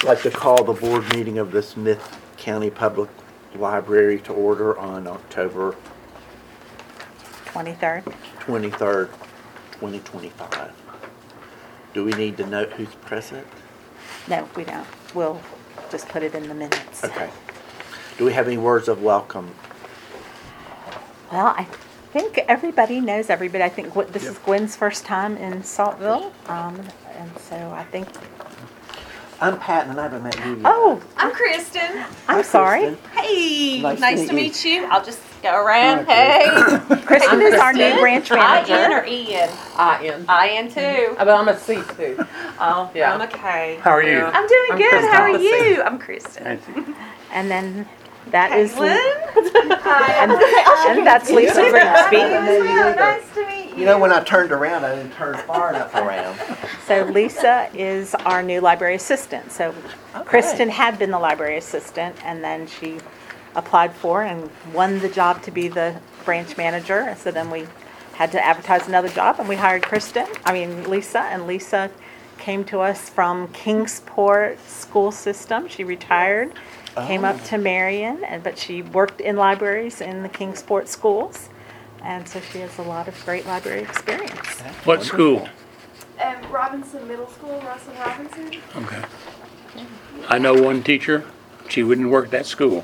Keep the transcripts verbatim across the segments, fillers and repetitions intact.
like to call the board meeting of the Smith County Public Library to order on October twenty-third. twenty-third, twenty twenty-five. Do we need to note who's present? No, we don't. We'll just put it in the minutes. Okay. Do we have any words of welcome? Well, I think everybody knows everybody. I think what, this Yep. is Gwen's first time in Saltville. Um, and so I think, I'm Pat and I haven't met you yet. oh, I'm Kristen. I'm Hi, sorry. Kristen. Hey, Nice nice, to to meet meet you. I'll just go around. Hi, Hey. Kristen is our new Kristen. branch I N manager. or Ian? I am. I N too. But I'm a C too. Oh, Yeah. I'm okay. How are you? I'm doing I'm good. Kristen. How are Let's see. you? I'm Kristen. And then that is, Caitlin. and, and that's Lisa Grigsby. Nice to meet you. You know, when I turned around, I didn't turn far enough around. So Lisa is our new library assistant. So Kristen had been the library assistant, and then she applied for and won the job to be the branch manager. And so then we had to advertise another job, and we hired Kristen, I mean Lisa, and Lisa came to us from Kingsport School System. She retired, came up to Marion, and but she worked in libraries in the Kingsport schools. And so she has a lot of great library experience. What school? Um, Robinson Middle School, Russell Robinson. Okay. I know one teacher. She wouldn't work that school.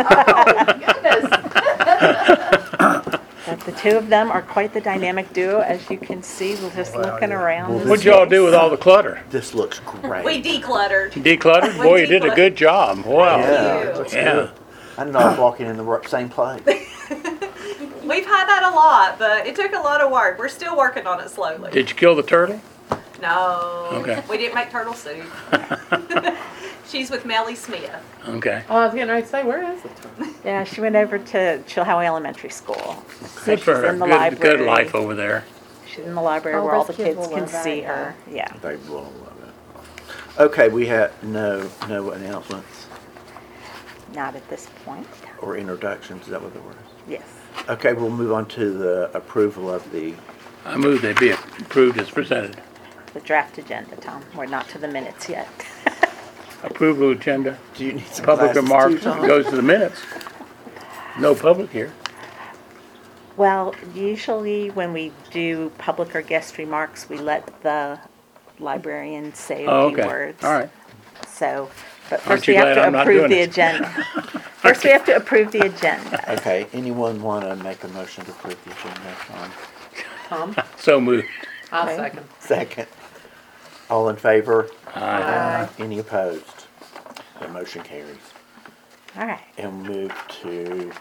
But the two of them are quite the dynamic duo, as you can see, we're just looking around. Well, this What'd y'all do with space. all the clutter? This looks great. We decluttered. Decluttered? We Boy, you did a decluttered. good job. Wow. Yeah, you. looks Yeah. good. I didn't know I was walking in the ro- same place. We've had that a lot, but it took a lot of work. We're still working on it slowly. Did you kill the turtle? No. Okay. We didn't make turtle soup. She's with Melly Smith. Okay. Oh, I was getting ready to say, where is it? Yeah, she went over to Chilhowie Elementary School. So Good for she's her. in the Good, library. good life over there. She's in the library Oh, where all the those kids kids will can love that, see yeah. her. Yeah. They will love it. Okay, we have no no announcements Not at this point. or introductions. Is that what there was? Yes. Okay, we'll move on to the approval of the. I move they be approved as presented. The draft agenda, Tom. We're not to the minutes yet. Approval agenda. Do you need some Public glasses remarks too, Tom? goes to the minutes. No public here. Well, usually when we do public or guest remarks, we let the librarian say a Oh, few okay. words. All right. So, but Aren't first you we have glad to I'm not approve doing the it? agenda. First we have to approve the agenda. Okay, anyone want to make a motion to approve the agenda? Tom? Tom? So moved. I'll Okay. second. Second. All in favor? Aye. Any opposed? The motion carries. All right. And move to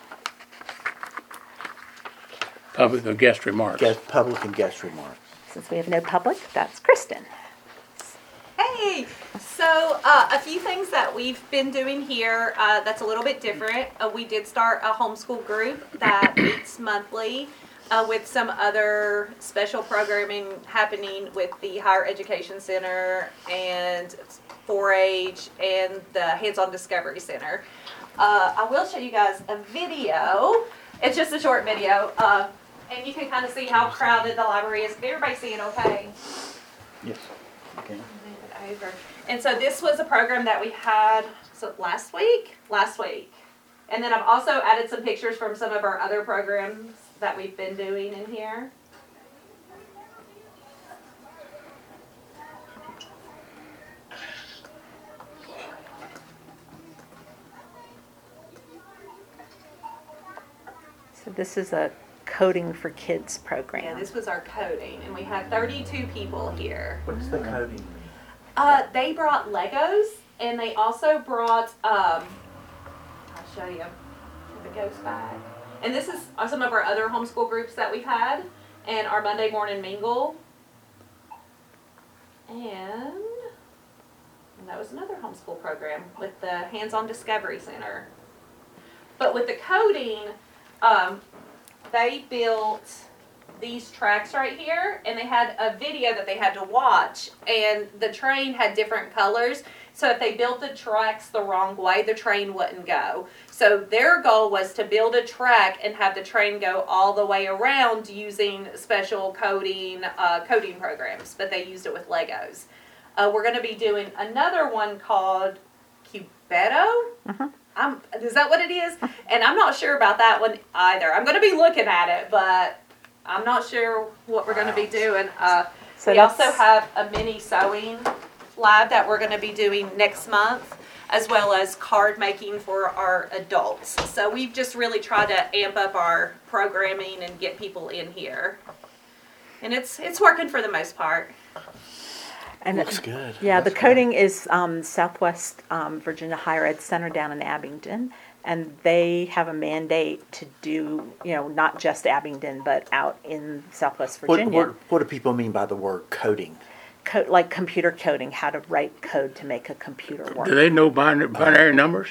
Public or guest remarks. guest, public and guest remarks. Since we have no public, that's Kristen. Hey, so uh, a few things that we've been doing here uh, that's a little bit different. Uh, we did start a homeschool group that meets monthly uh, with some other special programming happening with the Higher Education Center and four H and the Hands-On Discovery Center. Uh, I will show you guys a video. It's just a short video, uh, and you can kind of see how crowded the library is. Can everybody see it okay? Yes. Okay. Over. And so this was a program that we had so last week, last week. And then I've also added some pictures from some of our other programs that we've been doing in here. So this is a Coding for Kids program. Yeah, this was our coding, and we had thirty-two people here. What's the coding mean? Uh, they brought Legos, and they also brought, um, I'll show you if it goes back. And this is some of our other homeschool groups that we've had, and our Monday morning mingle. And, and that was another homeschool program with the Hands-On Discovery Center. But with the coding, um, they built these tracks right here, and they had a video that they had to watch, and the train had different colors, so if they built the tracks the wrong way, the train wouldn't go. So their goal was to build a track and have the train go all the way around using special coding uh, coding programs, but they used it with Legos. Uh, we're going to be doing another one called Cubeto. I'm, is that what it is? And I'm not sure about that one either. I'm going to be looking at it, but I'm not sure what we're going to be doing. Uh, So we also that's- have a mini sewing lab that we're going to be doing next month, as well as card making for our adults. So we've just really tried to amp up our programming and get people in here. And it's it's working for the most part. And Looks good. Yeah, the That's coding is um, Southwest um, Virginia Higher Ed Center down in Abingdon, and they have a mandate to do, you know, not just Abingdon, but out in Southwest What, Virginia. what, what do people mean by the word coding? Co- like computer coding, how to write code to make a computer work. Do they know binary, binary numbers?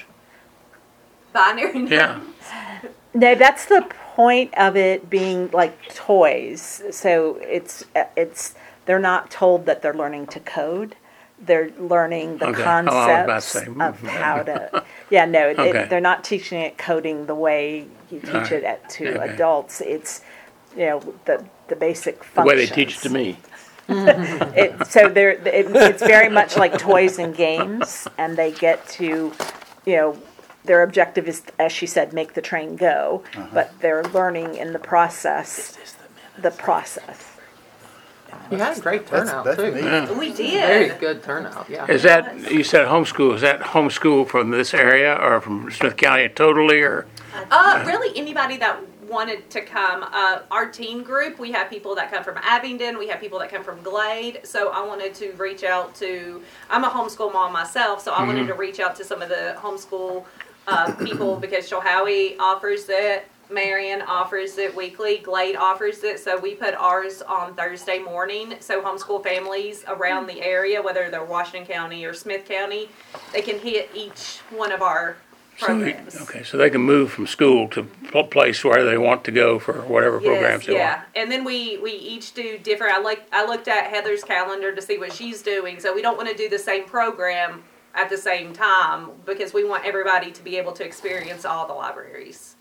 Binary. Yeah. No, that's the point of it being like toys. So it's it's they're not told that they're learning to code. They're learning the Okay. Oh, I was about to concepts say, of mm, how to. Yeah, no, it, Okay. they're not teaching it coding the way you teach Alright. it at, to Okay. adults. It's you know the the basic The functions. way they teach it to me. It, so they're, it, it's very much like toys and games, and they get to, you know, their objective is, as she said, make the train go, but they're learning in the process, the process. You had a great That's, turnout that's too. neat. Yeah. We Very did. good turnout. Yeah. Is that, you said homeschool, is that homeschool from this area or from Smith County totally or? Uh, really, anybody that wanted to come. Uh, our teen group, we have people that come from Abingdon, we have people that come from Glade. So I wanted to reach out to. I'm a homeschool mom myself, so I wanted to reach out to some of the homeschool uh, people because Shohowie offers it. Marion offers it weekly. Glade offers it. So we put ours on Thursday morning. So homeschool families around the area, whether they're Washington County or Smith County, they can hit each one of our So they- programs. Okay, so they can move from school to a place where they want to go for whatever programs they yeah. want. And then we we each do different. I like I looked at Heather's calendar to see what she's doing. So we don't want to do the same program at the same time because we want everybody to be able to experience all the libraries.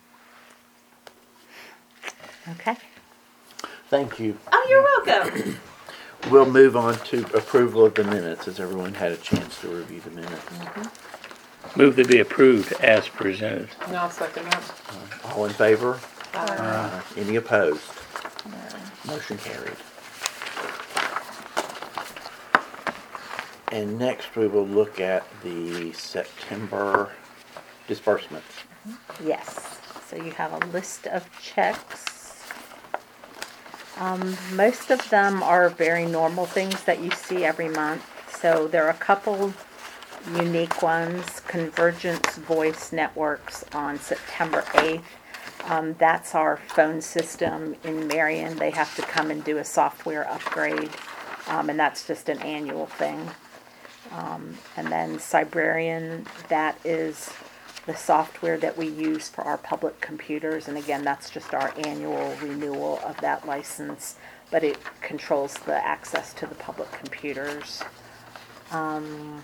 Okay. Thank you. Oh, you're welcome. We'll move on to approval of the minutes. Has everyone had a chance to review the minutes? Move to be approved as presented. No, I'll second that. All in favor? Uh, Uh, Any opposed? Motion carried. And next we will look at the September disbursements. Yes. So you have a list of checks. Um, most of them are very normal things that you see every month. So there are a couple unique ones. Convergence Voice Networks on September eighth. Um, that's our phone system in Marion. They have to come and do a software upgrade, um, and that's just an annual thing. Um, and then Cybrarian, that is the software that we use for our public computers, and again, that's just our annual renewal of that license, but it controls the access to the public computers. Um,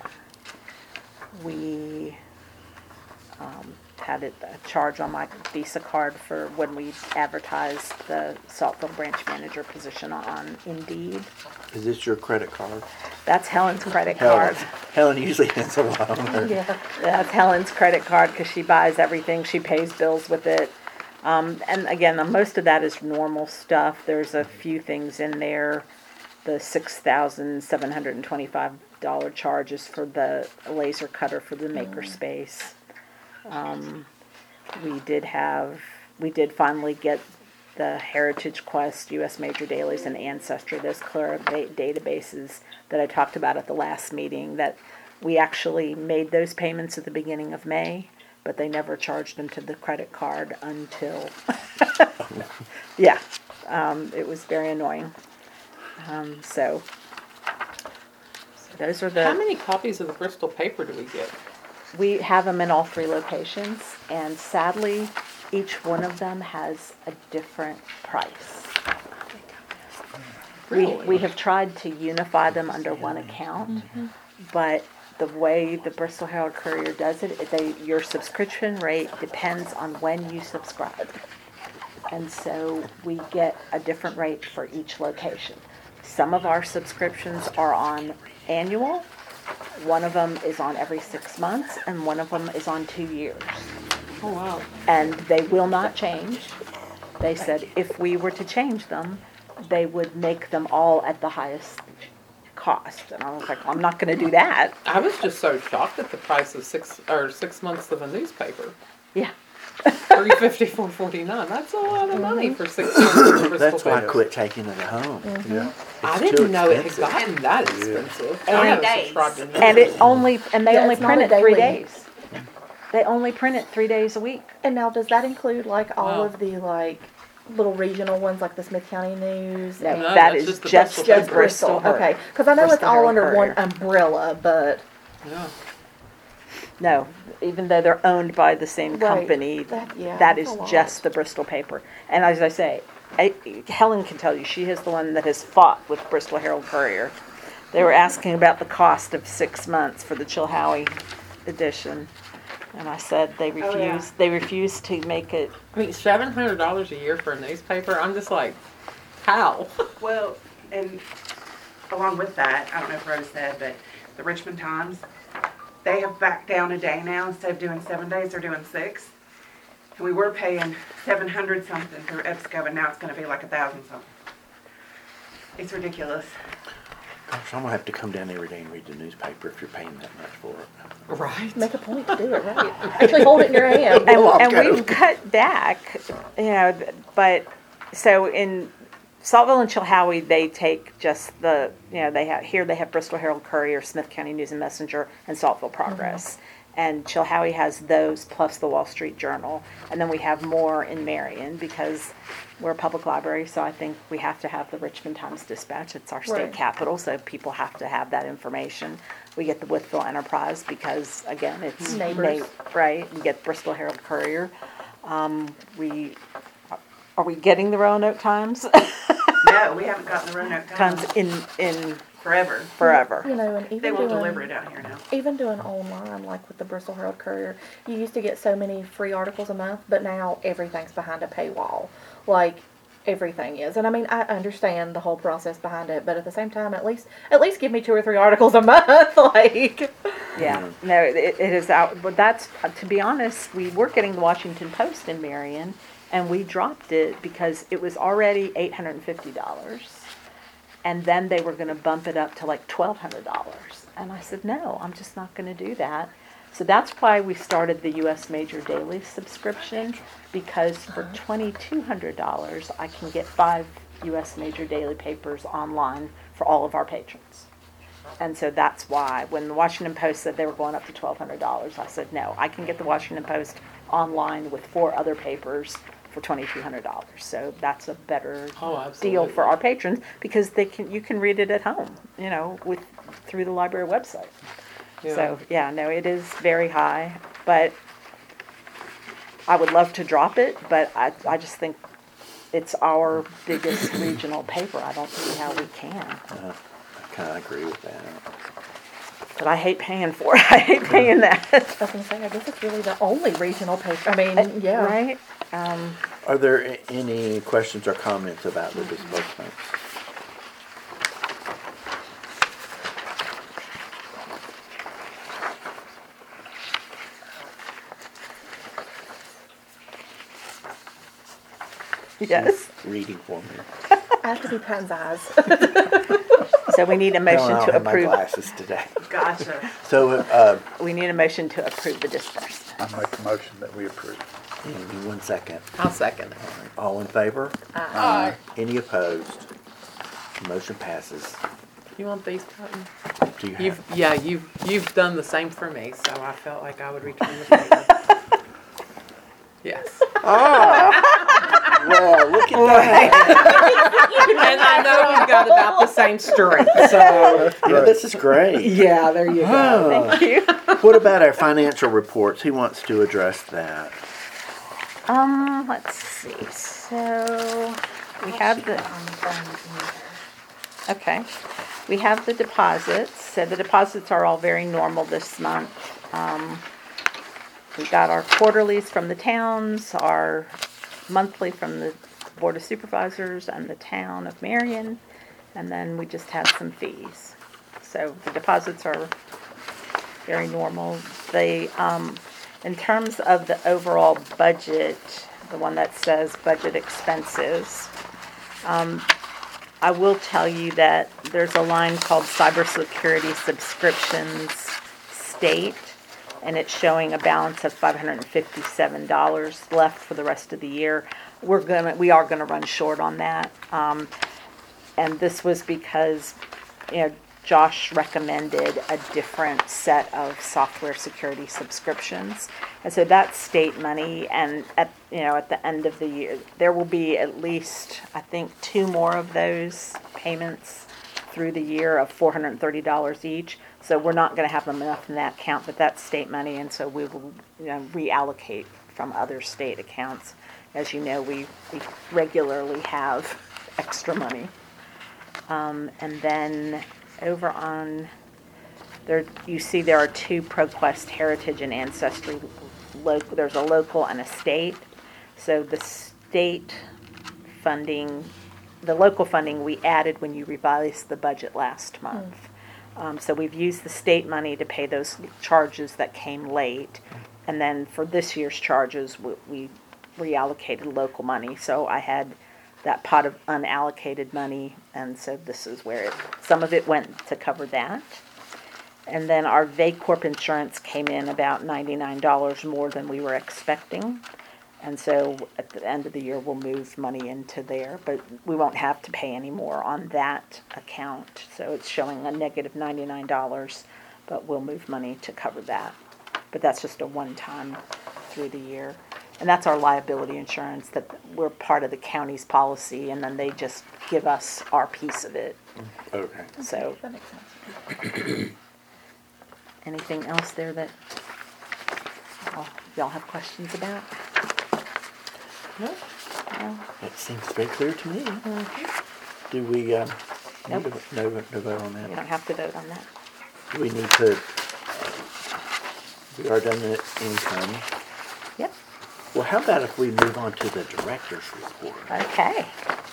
we um, had a a charge on my Visa card for when we advertised the Saltville branch manager position on Indeed. Is this your credit card? That's Helen's credit Helen, card. Helen usually has a lot on her. Yeah, that's Helen's credit card because she buys everything. She pays bills with it. Um, and again, uh, most of that is normal stuff. There's a few things in there. The six thousand seven hundred and twenty-five dollar charge is for the laser cutter for the makerspace. Um, we did have, we did finally get the Heritage Quest, U S Major Dailies, and Ancestry, those clear ba- databases that I talked about at the last meeting, that we actually made those payments at the beginning of May, but they never charged them to the credit card until, yeah, um, it was very annoying. Um, so, so those are the. How many copies of the Bristol paper do we get? We have them in all three locations, and sadly, each one of them has a different price. We, Really? we have tried to unify them under one account, but the way the Bristol Herald Courier does it, they, your subscription rate depends on when you subscribe. And so we get a different rate for each location. Some of our subscriptions are on annual, one of them is on every six months, and one of them is on two years. Oh, wow. And they will not change. They said if we were to change them, they would make them all at the highest cost. And I was like, well, I'm not gonna do that. I was just so shocked at the price of six, or six months of a newspaper. Yeah. Three fifty, four forty-nine. That's a lot of money for six months of Bristol That's why I paper. quit taking it home. Yeah. I It's too didn't know it had expensive. gotten that expensive. Three I have days. subscribed to And it only, and they Yeah, only it's not print a it three daily. days. They only print it three days a week. And now, does that include like all Wow. of the like little regional ones, like the Smith County News? No, and No, that that's is just the just Bristol the just paper. Bristol. Bristol. Okay, because I know it's Bristol all Herald under one Courier. umbrella, but Yeah. No, even though they're owned by the same Right. company, That- yeah, that that's is a lot. just the Bristol paper. And as I say, I, Helen can tell you, she is the one that has fought with Bristol Herald Courier. They were asking about the cost of six months for the Chilhowie edition. And I said they refused, yeah. they refused to make it. I mean, seven hundred dollars a year for a newspaper. I'm just like, how? Well, and along with that, I don't know if Rose said, but the Richmond Times, they have backed down a day now. Instead of doing seven days, they're doing six. And we were paying seven hundred something through EBSCO, and now it's gonna be like a thousand something. It's ridiculous. Gosh, I'm gonna have to come down every day and read the newspaper if you're paying that much for it. Right. make a point to do it right. Actually, hold it in your hand. And, Well, and okay. we've cut back, you know, but, so in Saltville and Chilhowie, they take just the, you know, they have, here they have Bristol Herald Courier, Smith County News and Messenger, and Saltville Progress. And Chilhowie has those plus the Wall Street Journal. And then we have more in Marion because we're a public library, so I think we have to have the Richmond Times Dispatch. It's our state Right. capital, so people have to have that information. We get the Wytheville Enterprise because, again, it's Neighbors. na- right? We get Bristol Herald Courier. Um, we, are we getting the Roanoke Times? No, we haven't gotten the Roanoke Times Times in, in forever. forever. You know, and even They won't doing, deliver it out here now. even doing online, like with the Bristol Herald Courier, you used to get so many free articles a month, but now everything's behind a paywall. Like everything is, and I mean, I understand the whole process behind it, but at the same time, at least, at least give me two or three articles a month. Like, Yeah, no, it, it is out, but that's, uh, to be honest, we were getting the Washington Post in Marion, and we dropped it because it was already eight hundred and fifty dollars. And then they were gonna bump it up to like twelve hundred dollars. And I said, no, I'm just not gonna do that. So that's why we started the U S Major Daily subscription, because for twenty-two hundred dollars, I can get five U S Major Daily papers online for all of our patrons. And so that's why, when the Washington Post said they were going up to twelve hundred dollars, I said, no, I can get the Washington Post online with four other papers for twenty-two hundred dollars. So that's a better Oh, absolutely. deal for our patrons, because they can, you can read it at home, you know, with, through the library website. Yeah. So, yeah, no, it is very high, but I would love to drop it, but I, I just think it's our biggest regional paper. I don't see how we can. Uh, I kinda agree with that. But I hate paying for it. I hate paying that. I was gonna say, I guess it's really the only regional paper. I mean, yeah. Right? Um, Are there a- any questions or comments about the disbursements? yes. Reading for me. I have to be Patton's eyes. So we need a motion No, I don't to have my approve. glasses today. Gotcha. So, uh, We need a motion to approve the disbursement. I make a motion that we approve. give me one second. I'll second it. All in favor? Aye. Any opposed? Motion passes. You want these, Patton? Do you You've, have? yeah, you've, you've done the same for me, so I felt like I would return the favor. Yes. Well, look at that. And I know we've got about the same strength, so. You know, this is great. Yeah, there you go. Thank you. What about our financial reports? Who wants to address that? Um, let's see. So we have the, okay. We have the deposits. So the deposits are all very normal this month. Um, we got our quarterlies from the towns, our monthly from the Board of Supervisors and the town of Marion, and then we just had some fees. So the deposits are very normal. They, um, in terms of the overall budget, the one that says budget expenses, um, I will tell you that there's a line called cybersecurity subscriptions state, and it's showing a balance of five hundred fifty-seven dollars left for the rest of the year. We're gonna, we are gonna run short on that. Um, and this was because, you know, Josh recommended a different set of software security subscriptions. And so that's state money, and at, you know, at the end of the year, there will be at least, I think, two more of those payments through the year of four hundred thirty dollars each. So we're not gonna have enough in that account, but that's state money, and so we will, you know, reallocate from other state accounts. As you know, we, we regularly have extra money. Um, and then over on there, you see there are two ProQuest Heritage and Ancestry. Local, there's a local and a state. So the state funding, the local funding we added when you revised the budget last month. Mm. Um, so we've used the state money to pay those charges that came late, and then for this year's charges, we, we reallocated local money. So I had that pot of unallocated money, and so this is where it, some of it went to cover that. And then our VACORP insurance came in about ninety-nine dollars more than we were expecting. And so at the end of the year, we'll move money into there, but we won't have to pay any more on that account. So it's showing a negative ninety-nine dollars, but we'll move money to cover that. But that's just a one-time through the year. And that's our liability insurance, that we're part of the county's policy, and then they just give us our piece of it. Okay. So, That makes sense. anything else there that oh, y'all have questions about? No, No? that seems very clear to me. Mm-hmm. Do we, um, need Nope. to- no, no vote on You that? don't have to vote on that. Do we need to, we are done the income. Yep. Well, how about if we move on to the director's report? Okay.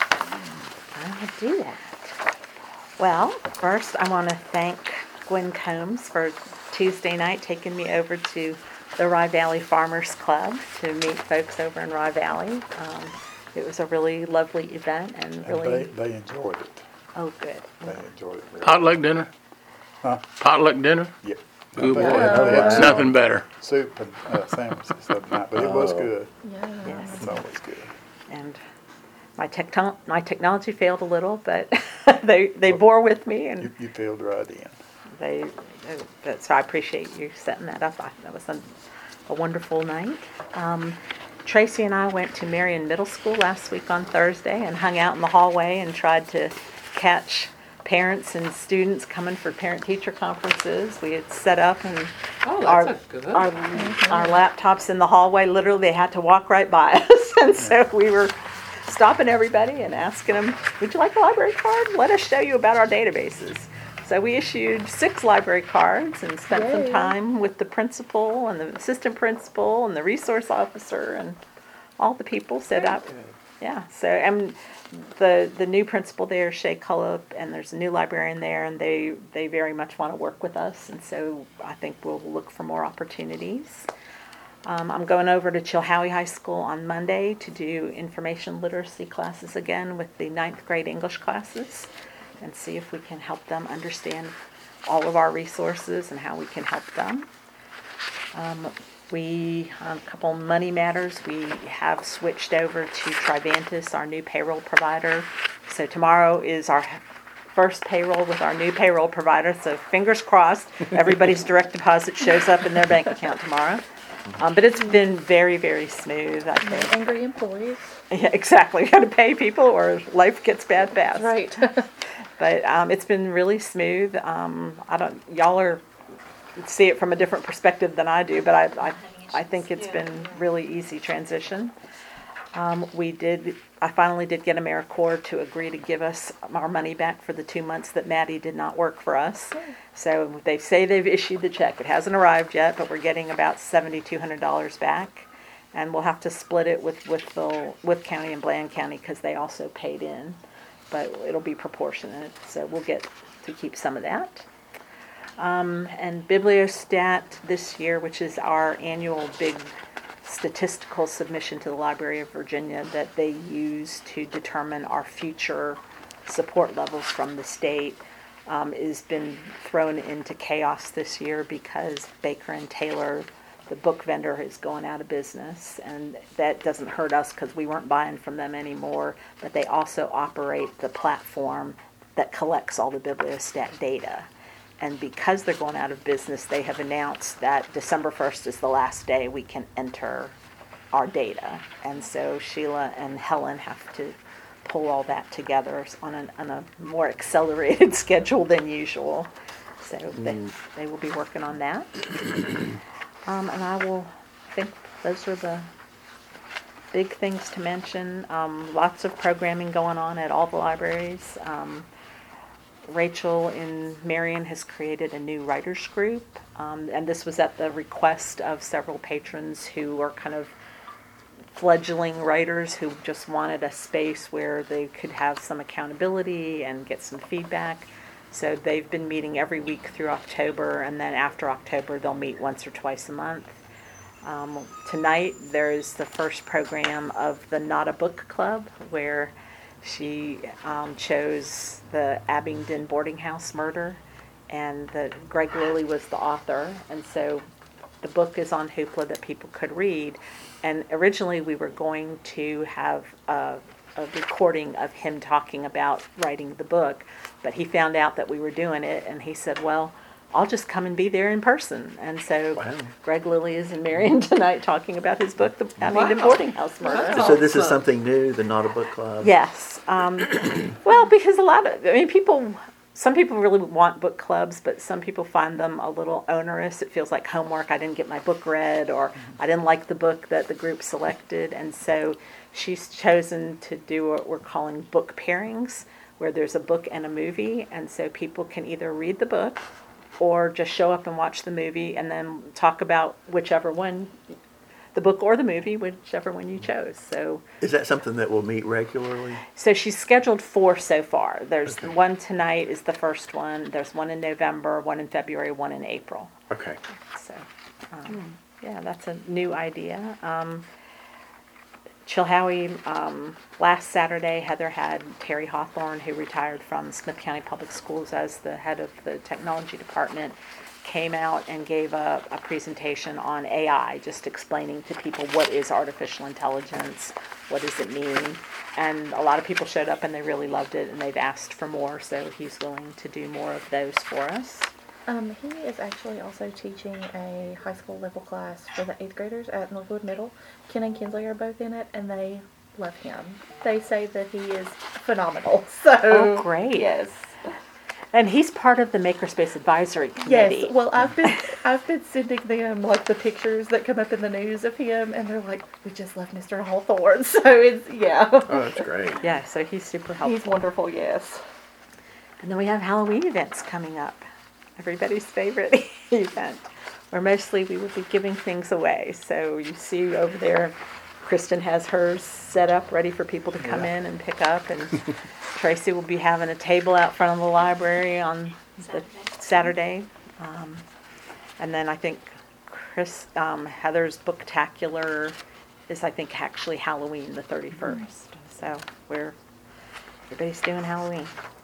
I will do that. Well, first I want to thank Gwen Combs for Tuesday night taking me over to the Rye Valley Farmers Club to meet folks over in Rye Valley. Um, it was a really lovely event and And really, they, they enjoyed it. oh, good. They enjoyed it. really. Potluck dinner? Huh? Potluck dinner? Yeah. Good They boy. had- they had It's nothing better. Soup and uh, sandwiches the other night, but it was Oh. good. Yeah. Yes. It's always good. And my tecton- my technology failed a little, but they, they bore with me, You, and you filled right in. they, uh, so I appreciate you setting that up. I, that was a, a wonderful night. Um, Tracy and I went to Marion Middle School last week on Thursday and hung out in the hallway and tried to catch parents and students coming for parent-teacher conferences. We had set up and Oh, our, that's a good. our, our laptops in the hallway, literally they had to walk right by us. And so we were stopping everybody and asking them, would you like a library card? Let us show you about our databases. So we issued six library cards and spent some Yay. time with the principal and the assistant principal and the resource officer and all the people set up. Yeah, so, and the, the new principal there, Shay Cullop, and there's a new librarian there, and they, they very much want to work with us, and so I think we'll look for more opportunities. Um, I'm going over to Chilhowie High School on Monday to do information literacy classes again with the ninth grade English classes, and see if we can help them understand all of our resources and how we can help them. Um, we, on a couple money matters, we have switched over to Trivantis, our new payroll provider. So tomorrow is our first payroll with our new payroll provider, so fingers crossed, everybody's direct deposit shows up in their bank account tomorrow. Um, but it's been very, very smooth, I No think. angry employees. Yeah, exactly. You got to pay people or life gets bad fast. Right. But um, it's been really smooth. Um, I don't, y'all are see it from a different perspective than I do, but I, I, I think it's been really easy transition. Um, we did, I finally did get AmeriCorps to agree to give us our money back for the two months that Maddie did not work for us. So they say they've issued the check. It hasn't arrived yet, but we're getting about seven thousand two hundred dollars back. And we'll have to split it with, with the, with County and Bland County because they also paid in. But it'll be proportionate, so we'll get to keep some of that. Um, and Bibliostat this year, which is our annual big statistical submission to the Library of Virginia that they use to determine our future support levels from the state, um, has been thrown into chaos this year because Baker and Taylor, the book vendor, is going out of business, and that doesn't hurt us because we weren't buying from them anymore, but they also operate the platform that collects all the Bibliostat data. And because they're going out of business, they have announced that December first is the last day we can enter our data. And so Sheila and Helen have to pull all that together on, an, on a more accelerated schedule than usual. So they, they will be working on that. Um, and I will think those are the big things to mention. Um, lots of programming going on at all the libraries. Um, Rachel in Marion has created a new writers group, um, and this was at the request of several patrons who are kind of fledgling writers who just wanted a space where they could have some accountability and get some feedback. So they've been meeting every week through October, and then after October they'll meet once or twice a month. Um, tonight there's the first program of the Not a Book Club, where she um, chose the Abingdon boarding house murder, and the, Greg Lilly was the author, and so the book is on Hoopla that people could read. And originally we were going to have a, a recording of him talking about writing the book, but he found out that we were doing it, and he said, well, I'll just come and be there in person. And so Wow. Greg Lilly is in Marion tonight talking about his book, The Abingdon Wow. Boarding House Murder. Wow. So this is Awesome. something new, the Not a Book Club? Yes. Um, well, because a lot of, I mean, people, some people really want book clubs, but some people find them a little onerous. It feels like homework. I didn't get my book read, or I didn't like the book that the group selected. And so she's chosen to do what we're calling book pairings, where there's a book and a movie. And so people can either read the book or just show up and watch the movie and then talk about whichever one, the book or the movie, whichever one you chose. So Is that something that will meet regularly? So she's scheduled four so far. There's Okay. one tonight is the first one. There's one in November, one in February, one in April. Okay. So, um, yeah, that's a new idea. Um, Chilhowie, um, last Saturday, Heather had Terry Hawthorne, who retired from Smith County Public Schools as the head of the technology department, came out and gave a, a presentation on A I, just explaining to people what is artificial intelligence, what does it mean. And a lot of people showed up and they really loved it, and they've asked for more, so he's willing to do more of those for us. Um, he is actually also teaching a high school level class for the eighth graders at Northwood Middle. Ken and Kinsley are both in it, and they love him. They say that he is phenomenal. So, Oh, great. Yes. And he's part of the Makerspace Advisory Committee. Yes. Well, I've been I've been sending them like the pictures that come up in the news of him, and they're like, "We just love Mister Hawthorne." So it's yeah. Oh, that's great. Yeah, so he's super helpful. He's wonderful. Yes. And then we have Halloween events coming up. Everybody's favorite event, where mostly we will be giving things away. So you see over there, Kristen has hers set up, ready for people to come in and pick up. And Tracy will be having a table out front of the library on the Saturday. Um, and then I think Chris, um, Heather's Booktacular is, I think, actually Halloween, the thirty-first. So we're, everybody's doing Halloween.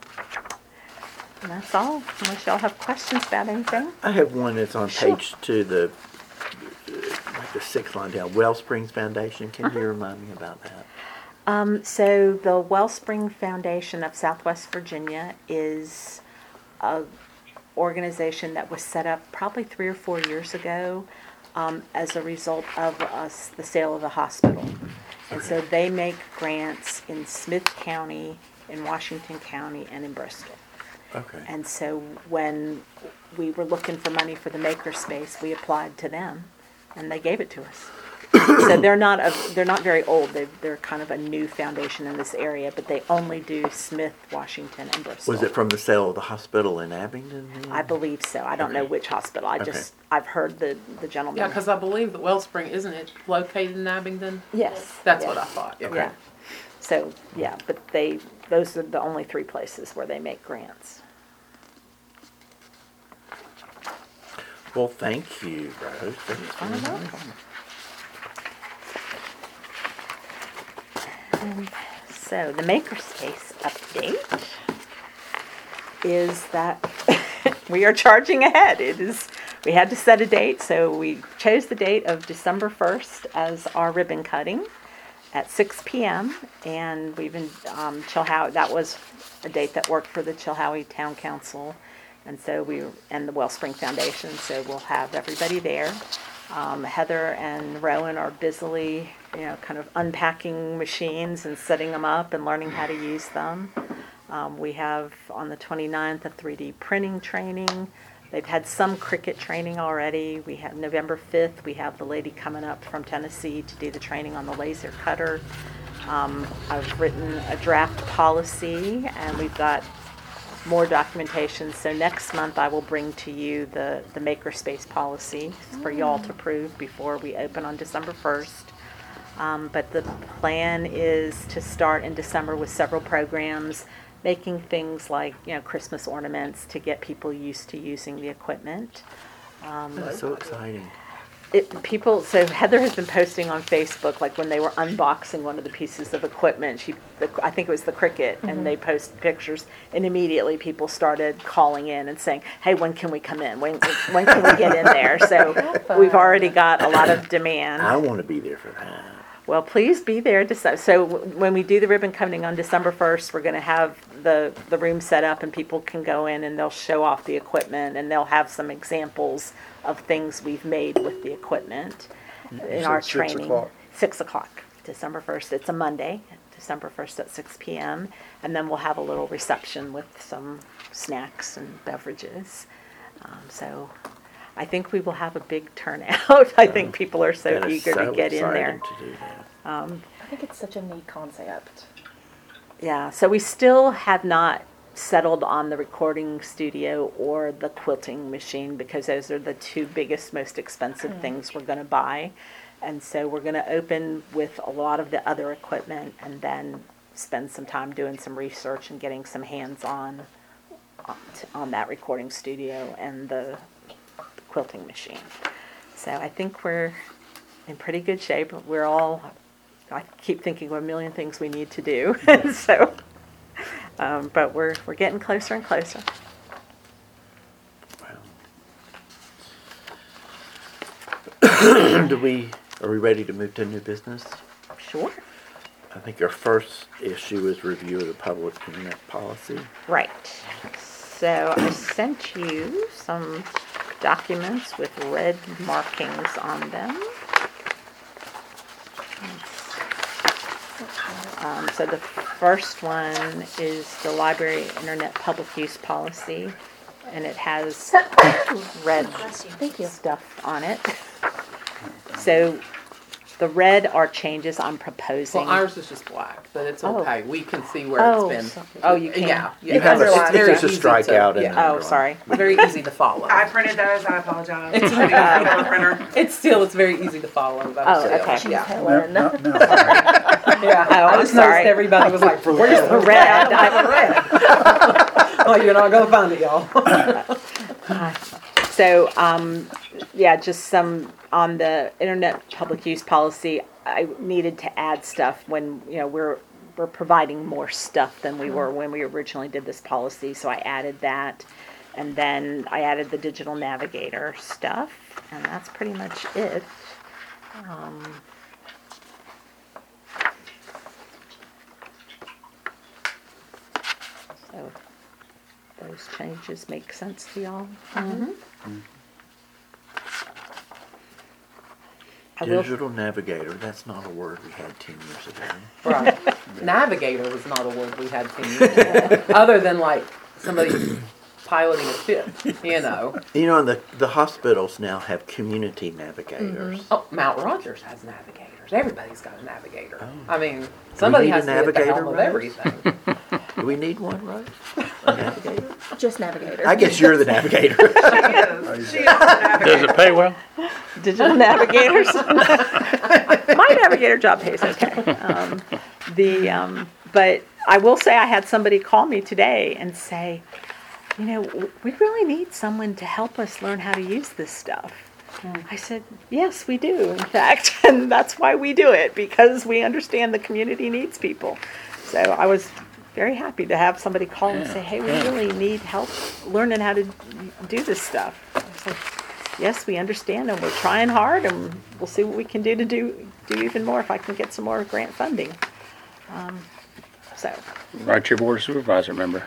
And that's all, unless y'all have questions about anything. I have one that's on Sure. page two, the, uh, like the sixth line down, Wellsprings Foundation. Can Uh-huh. you remind me about that? Um, so the Wellspring Foundation of Southwest Virginia is a organization that was set up probably three or four years ago um, as a result of us, the sale of the hospital. And so they make grants in Smith County, in Washington County, and in Bristol. Okay. And so when we were looking for money for the makerspace, we applied to them, and they gave it to us. So they're not a, they're not very old. They they're kind of a new foundation in this area, but they only do Smith, Washington, and Bristol. Was it from the sale of the hospital in Abingdon? then? I believe so. I don't know which hospital. I Okay. just I've heard the the gentleman. Yeah, because I believe that Wellspring, isn't it located in Abingdon? yes, That's yes. what I thought. Okay. Yeah. So yeah, but they those are the only three places where they make grants. Well, thank you, Rose. That was very nice. And so the Makerspace update is that we are charging ahead. It is, we had to set a date, so we chose the date of December first as our ribbon cutting at six p.m. And we've been, um, Chilhowie, that was a date that worked for the Chilhowie Town Council. And so we, and the Wellspring Foundation, so we'll have everybody there. Um, Heather and Rowan are busily, you know, kind of unpacking machines and setting them up and learning how to use them. Um, we have on the twenty-ninth a three D printing training. They've had some Cricut training already. We have November fifth, we have the lady coming up from Tennessee to do the training on the laser cutter. Um, I've written a draft policy, and we've got more documentation. So next month I will bring to you the, the Makerspace policy for y'all to approve before we open on December first. Um, but the plan is to start in December with several programs, making things like, you know, Christmas ornaments to get people used to using the equipment. Um, That's so exciting. It, people, so Heather has been posting on Facebook, like when they were unboxing one of the pieces of equipment, she, the, I think it was the Cricut, mm-hmm. and they posted pictures, and immediately people started calling in and saying, hey, when can we come in? When, when can we get in there? So we've already got a lot of demand. I want to be there for that. Well, please be there. To, so when we do the ribbon cutting on December first, we're going to have the, the room set up, and people can go in and they'll show off the equipment, and they'll have some examples of things we've made with the equipment in So our six training. o'clock. Six o'clock, December first. It's a Monday, December first at six p.m. And then we'll have a little reception with some snacks and beverages. Um, so I think we will have a big turnout. I think people are so That is eager so to get in there. exciting to do that. I think it's such a neat concept. Yeah, so we still have not settled on the recording studio or the quilting machine, because those are the two biggest, most expensive mm. things we're going to buy. And so we're going to open with a lot of the other equipment, and then spend some time doing some research and getting some hands-on on, on that recording studio and the quilting machine. So I think we're in pretty good shape. We're all, I keep thinking of a million things we need to do. so Um, but we're we're getting closer and closer. Wow. Do we, are we ready to move to new business? Sure. I think our first issue is review of the public internet policy. Right. So I sent you some documents with red markings on them. Um, so the first one is the library internet public use policy, and it has red Thank you. stuff on it. So the red are changes I'm proposing. Well, ours is just black, but it's Oh. okay. We can see where Oh, it's been. so- oh, you can? Yeah, yeah. You have a, It's very it's a easy to- strikeout and yeah. an Oh, underline. sorry. Very easy to follow. I printed those, I apologize. It's I didn't have a color printer. It's still, it's very easy to follow. Though, Oh, still. okay. Yeah. Helen. No, no, no. Yeah. Oh, I I'm just sorry. noticed everybody was like, where's the Red. red? I don't have red. Oh, you're not going to find it, y'all. So, um, yeah, just some on the internet public use policy. I needed to add stuff when, you know, we're we're providing more stuff than we were when we originally did this policy. So I added that, and then I added the digital navigator stuff, and that's pretty much it. Um, so those changes make sense to y'all? Mm-hmm. I will- Digital navigator, that's not a word we had ten years ago. Right. Navigator was not a word we had ten years ago. Other than like somebody piloting a ship, you know. You know, the, the hospitals now have community navigators. Oh, Mount Rogers has navigators. Everybody's got a navigator. Oh. I mean, somebody need has a to be at the navigator, helm of Rose? everything. Do we need one, right? A navigator? Just navigator. I guess you're the navigator. She is, she is the Does it pay well? Digital navigators. My navigator job pays okay. Um, the um, but I will say I had somebody call me today and say, you know, w- we really need someone to help us learn how to use this stuff. I said, yes, we do, in fact, and that's why we do it, because we understand the community needs people. So I was very happy to have somebody call and say, hey, we really need help learning how to do this stuff. I was like, yes, we understand, and we're trying hard, and we'll see what we can do to do, do even more if I can get some more grant funding. Um, so, Write your board of supervisor member.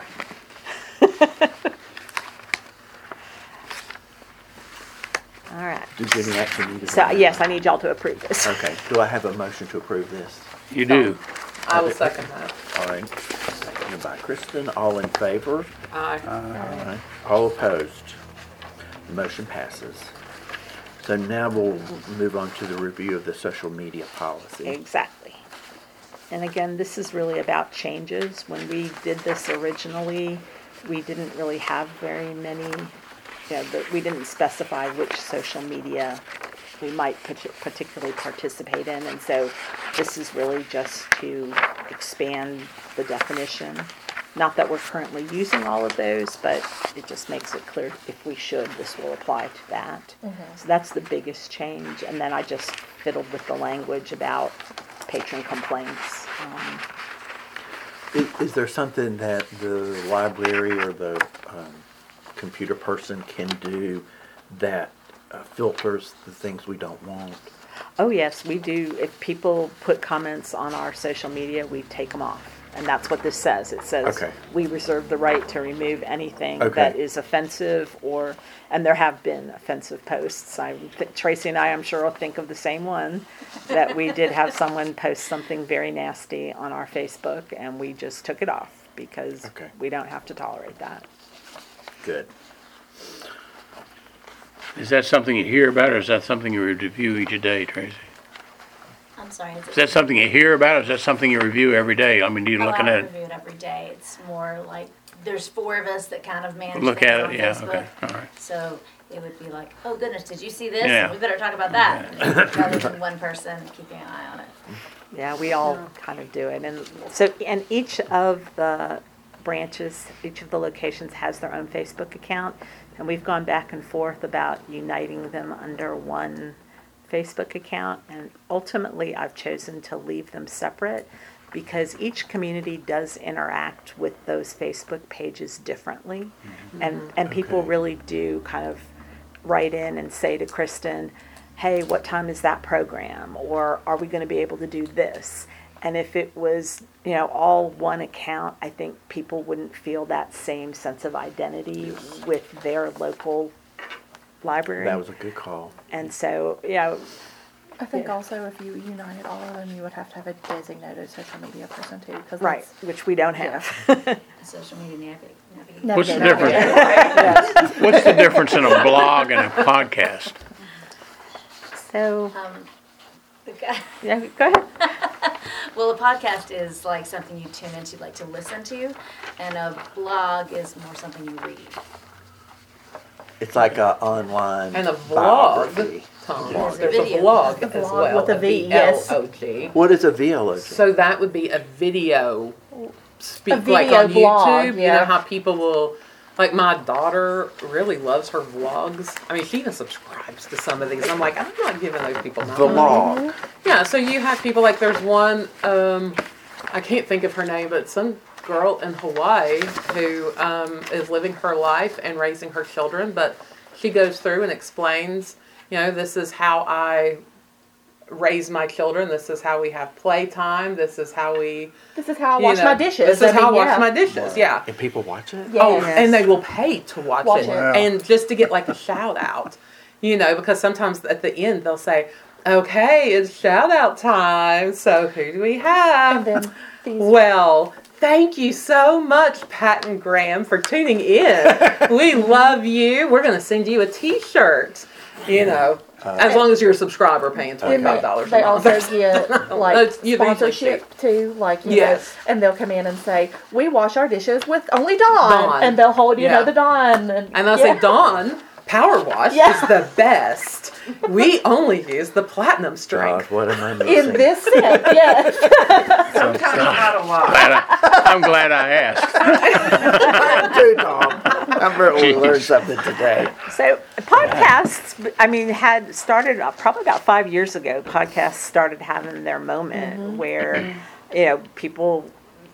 all right. Do Jimmy actually need to? So, yes, I need y'all to approve this. Okay, do I have a motion to approve this? You do. I will second that. All right, seconded by Kristen, all in favor? Aye. All right. All opposed? The motion passes. So now we'll move on to the review of the social media policy. Exactly. And again, this is really about changes. When we did this originally, we didn't really have very many, you know, the- we didn't specify which social media we might partic- particularly participate in. And so this is really just to expand the definition. Not that we're currently using all of those, but it just makes it clear if we should, this will apply to that. So that's the biggest change. And then I just fiddled with the language about patron complaints. Um, Is, is there something that the library or the um, computer person can do that uh, filters the things we don't want? Oh, yes, we do. If people put comments on our social media, we take them off. And that's what this says. It says, Okay. we reserve the right to remove anything Okay. that is offensive or, and there have been offensive posts. I, think Tracy and I, I'm sure, will think of the same one, that we did have someone post something very nasty on our Facebook and we just took it off because Okay. we don't have to tolerate that. Good. Is that something you hear about, or is that something you review each day, Tracy? I'm sorry. Is, Is that something you hear about, or is that something you review every day? I mean, do you oh, looking I at review it every day. It's more like there's four of us that kind of manage Look things at on it, yeah, Facebook. okay, all right. So it would be like, oh goodness, did you see this? Yeah. We better talk about that. Rather than one person keeping an eye on it. Yeah, we all kind of do it. And so, and each of the branches, each of the locations has their own Facebook account. And we've gone back and forth about uniting them under one Facebook account. And ultimately, I've chosen to leave them separate because each community does interact with those Facebook pages differently. And, and people Okay. really do kind of write in and say to Kristen, hey, what time is that program? Or are we going to be able to do this? And if it was, you know, all one account, I think people wouldn't feel that same sense of identity with their local library. That was a good call. And so, you know, I think Yeah. also if you united all of them, you would have to have a designated social media person too. Cause right, that's- which we don't have. A social media navigate. navigate. What's the navigator. difference? What's the difference in a blog and a podcast? So, Um, okay. yeah, go ahead. Well, a podcast is like something you tune into, like to listen to, and a blog is more something you read. It's like a online And a vlog, biography. Tom, There's a there's a video. vlog A as vlog well. with a V, yes. V L O G. What is a V L O G? So that would be a video speak A like video on blog, YouTube. You yeah. know how people will like my daughter really loves her vlogs. I mean she even subscribes to some of these. I'm like, I'm not giving those people money. Vlog. Yeah, so you have people like there's one, um, I can't think of her name, but some girl in Hawaii who um, is living her life and raising her children, but she goes through and explains, you know, this is how I raise my children, this is how we have playtime, this is how we, This is how I you wash know, my dishes. This is how I mean, wash yeah. my dishes, yeah. And people watch it? Yeah. Oh, Yes. and they will pay to watch, Watch it. it. Wow. And just to get like a shout out, you know, because sometimes at the end they'll say, okay, it's shout out time. So who do we have? And then these Well, thank you so much, Pat and Graham, for tuning in. We love you. We're going to send you a t-shirt, you know, as long as you're a subscriber paying Then twenty-five they, dollars they a month. also get like That's- you usually sponsorship too, like you Yes. know, and they'll come in and say, "We wash our dishes with only Dawn,", Dawn. and they'll hold you Yeah. know the Dawn, and, And I'll yeah. say, Dawn, Power Wash Yeah. is the best. We only use the platinum strength. Gosh, what am I missing? in this set, yes. Sometimes not a lot. Glad I, I'm glad I asked. Dude, Tom. I'm sure we learned something today. So podcasts, I mean, had started uh, probably about five years ago. Podcasts started having their moment where, you know, people,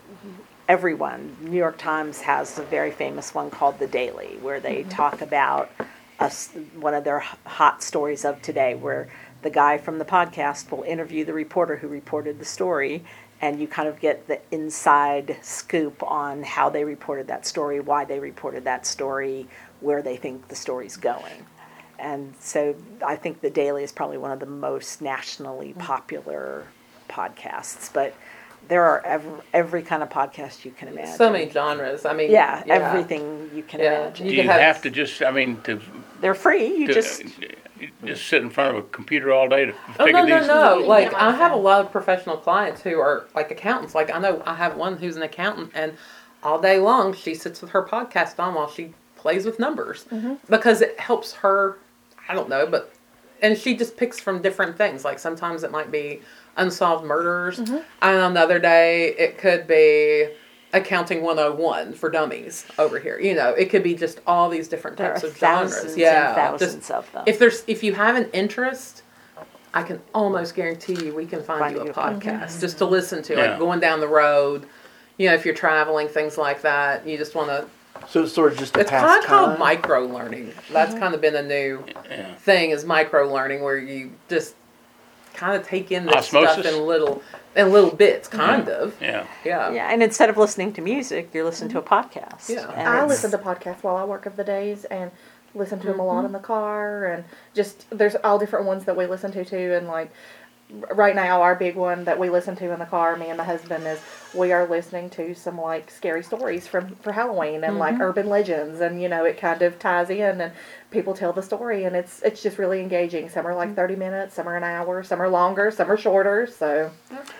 everyone. New York Times has a very famous one called The Daily, where they talk about us, one of their h- hot stories of today, where the guy from the podcast will interview the reporter who reported the story, and you kind of get the inside scoop on how they reported that story, why they reported that story, where they think the story's going. And so I think The Daily is probably one of the most nationally popular podcasts, but there are every, every kind of podcast you can imagine. So many genres. I mean, Yeah, everything you can Yeah. imagine. Do You you could have- have to just, I mean, to, They're free, you to just... just sit in front of a computer all day to Oh figure no no these? no! You Like can I have a find- lot of professional clients who are like accountants. Like I know I have one who's an accountant, and all day long she sits with her podcast on while she plays with numbers because it helps her. I don't know, but and she just picks from different things. Like sometimes it might be unsolved murders, and another day it could be accounting one oh one for dummies over here. You know, it could be just all these different There types are of genres. thousands Yeah, and thousands just- of them. if there's if you have an interest, I can almost guarantee you we can find, Find you a you a podcast just to listen to, Yeah. like going down the road. You know, if you're traveling, things like that, you just want to. So it's sort of just a It's kind pastime. of called micro learning. That's kind of been a new Yeah. thing is micro learning, where you just kind of take in this stuff Osmosis? in little in little bits, kind of. Yeah. Yeah. Yeah, and instead of listening to music, you're listening to a podcast. Yeah. And I it's- listen to podcasts while I work of the days and listen to them a lot in the car, and just there's all different ones that we listen to too. And like r- right now, our big one that we listen to in the car, me and my husband, is we are listening to some like scary stories from for Halloween and like urban legends, and you know it kind of ties in and people tell the story, and it's it's just really engaging. Some are like thirty minutes, some are an hour, some are longer, some are shorter. So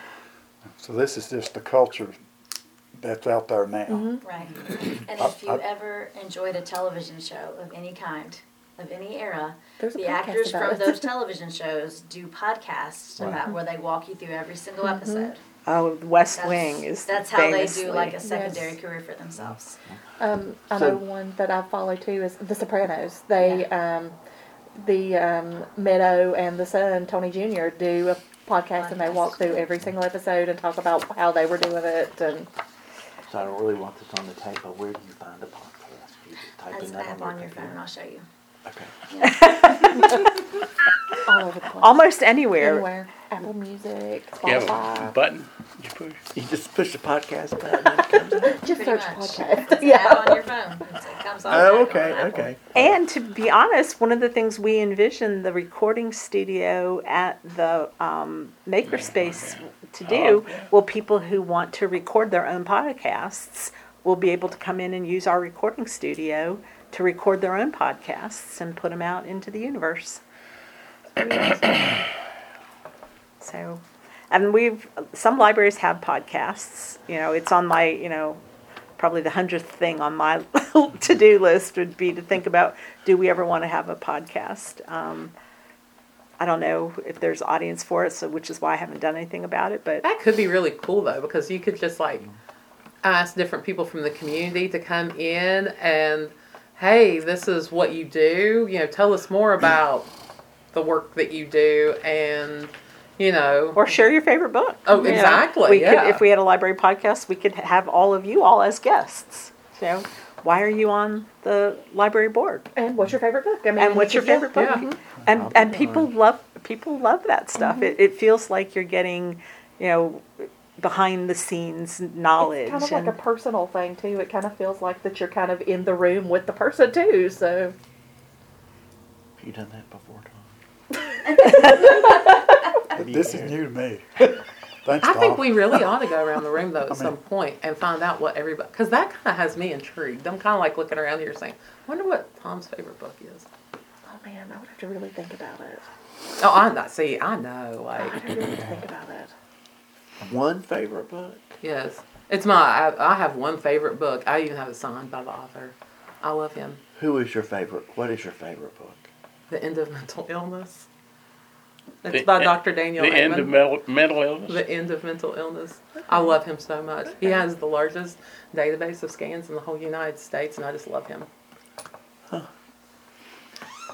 So this is just the culture that's out there now. Right. And I- if you I- ever enjoyed a television show of any kind, of any era, there's a the podcast actors about from it. those television shows do podcasts about where they walk you through every single episode. Oh, the West That's, Wing is that's how they famously- do like a secondary Yes. career for themselves. Um, I So- know one that I follow too is The Sopranos. They, um, the um, Meadow and the Son, Tony Junior, do a podcast, and they walk through every single episode and talk about how they were doing it. And So I don't really want this on the tape, but where do you find a podcast? You just type That's in an that app on on your phone, computer? I'll show you. Okay. all over the place. Almost anywhere. Anywhere. Apple Music, You have a Spotify. button you push? You just push the podcast button and it comes up. Just Pretty search much. podcast. It's an app on your phone. It's- It comes on Oh, on okay, Apple. okay. And to be honest, one of the things we envisioned the recording studio at the um, Makerspace to do, well, people who want to record their own podcasts will be able to come in and use our recording studio to record their own podcasts and put them out into the universe. So, and we've, some libraries have podcasts, you know, it's on my, you know, probably the hundredth thing on my to-do list would be to think about, do we ever want to have a podcast? Um, I don't know if there's audience for it, so which is why I haven't done anything about it, but That could be really cool though, because you could just like ask different people from the community to come in and, hey, this is what you do. You know, tell us more about the work that you do, and you know, or share your favorite book. Oh, You know, exactly, we yeah. could, if we had a library podcast, we could have all of you all as guests. So, why are you on the library board? And what's your favorite book? I mean, And what's you your could- favorite book? Yeah. And I'll and be people on. love people love that stuff. Mm-hmm. It it feels like you're getting, you know, behind the scenes knowledge. It's kind of and, like a personal thing too. It kind of feels like that you're kind of in the room with the person too. So Have you done that before, Tom? But this is new to me. Thanks, I Tom. think we really ought to go around the room though at I mean- some point and find out what everybody, because that kind of has me intrigued. I'm kind of like looking around here saying, wonder what Tom's favorite book is. oh man, I would have to really think about it. Oh, I know. See, I know. I Like, would have to really think about it. One favorite book? yes, it's my. I, I have one favorite book. I even have it signed by the author. I love him. Who is your favorite? What is your favorite book? The End of Mental Illness. It's The by e- Doctor Daniel The end Amen. of mental, mental illness? The End of Mental Illness. I love him so much. He has the largest database of scans in the whole United States, and I just love him.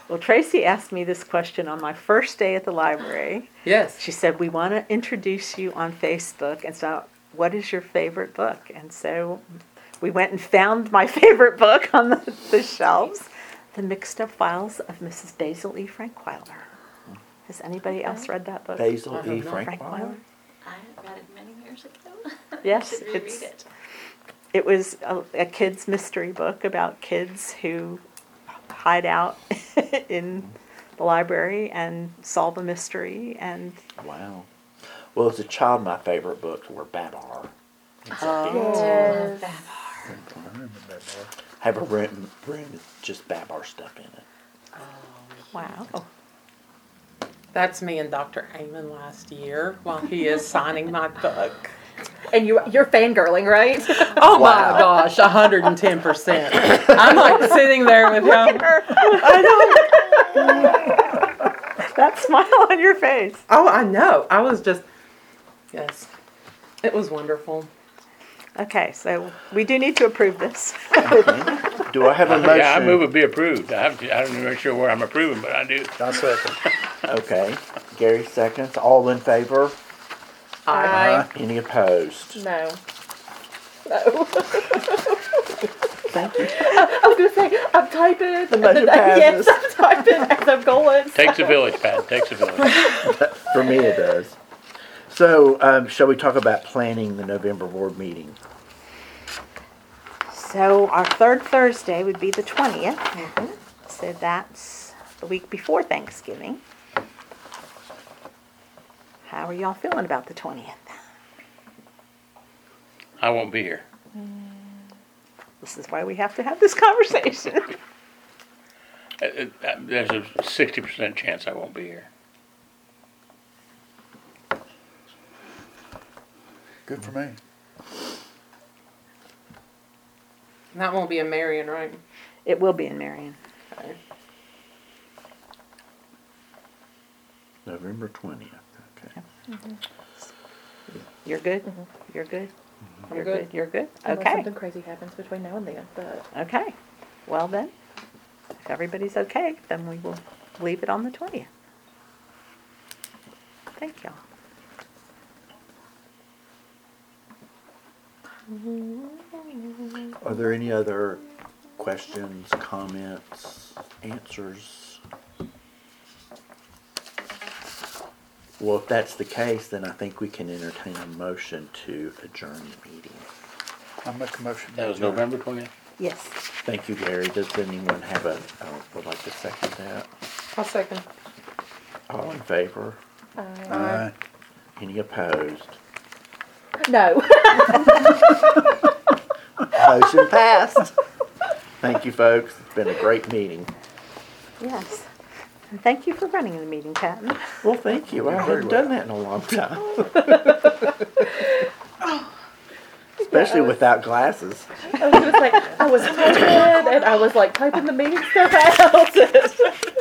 Well, Tracy asked me this question on my first day at the library. Yes. She said, we want to introduce you on Facebook. And so, what is your favorite book? And so we went and found my favorite book on the, the shelves, The Mixed Up Files of Missus Basil E. Frankweiler. Has anybody else read that book? Basil I E. have not. Frankweiler? I read it many years ago. Yes, I should reread it's- it. It was a, a kid's mystery book about kids who hide out in the library and solve a mystery. And Wow. Well, as a child, my favorite books were Babar. Yes. I remember that bar. Have a room, room with just Babar stuff in it. wow. That's me and Doctor Amon last year while he is signing my book. And you, you're fangirling, right? Oh Wow. my gosh, one hundred ten percent. I'm like sitting there with him. That smile on your face. Oh, I know. I was just, yes. It was wonderful. Okay, so we do need to approve this. Do I have a motion? Yeah, I move it be approved. I have to, I don't even sure where I'm approving, but I do. I second. Okay. Gary seconds. All in favor? I Any opposed? no. No. Thank you. I was gonna say I'm typing. The motion Yes, passes. I'm typing as I'm going. Takes a village, Pat, takes a village. For me, it does. So, um, shall we talk about planning the November board meeting? So our third Thursday would be the twentieth. So that's the week before Thanksgiving. How are y'all feeling about the twentieth? I won't be here. This is why we have to have this conversation. Uh, uh, There's a sixty percent chance I won't be here. Good for me. That won't be in Marion, right? It will be in Marion. November twentieth. Okay. You're good? You're good? I'm You're good. You're good? Unless Okay. something crazy happens between now and then, but Okay. Well then, if everybody's okay, then we will leave it on the twentieth. Thank y'all. Are there any other questions, comments, answers? Well, if that's the case, then I think we can entertain a motion to adjourn the meeting. I make a motion. That was November twentieth? Yes. Thank you, Gary. Does anyone have a, uh, would like to second that? I'll second. All in favor? Aye. Any opposed? no. Motion passed. Thank you, folks. It's been a great meeting. Yes. And thank you for running the meeting, Patton. Well, thank you. I You're haven't very done that in a long time. Especially without glasses. I was gonna say I was typing and I was like typing the meeting stuff out.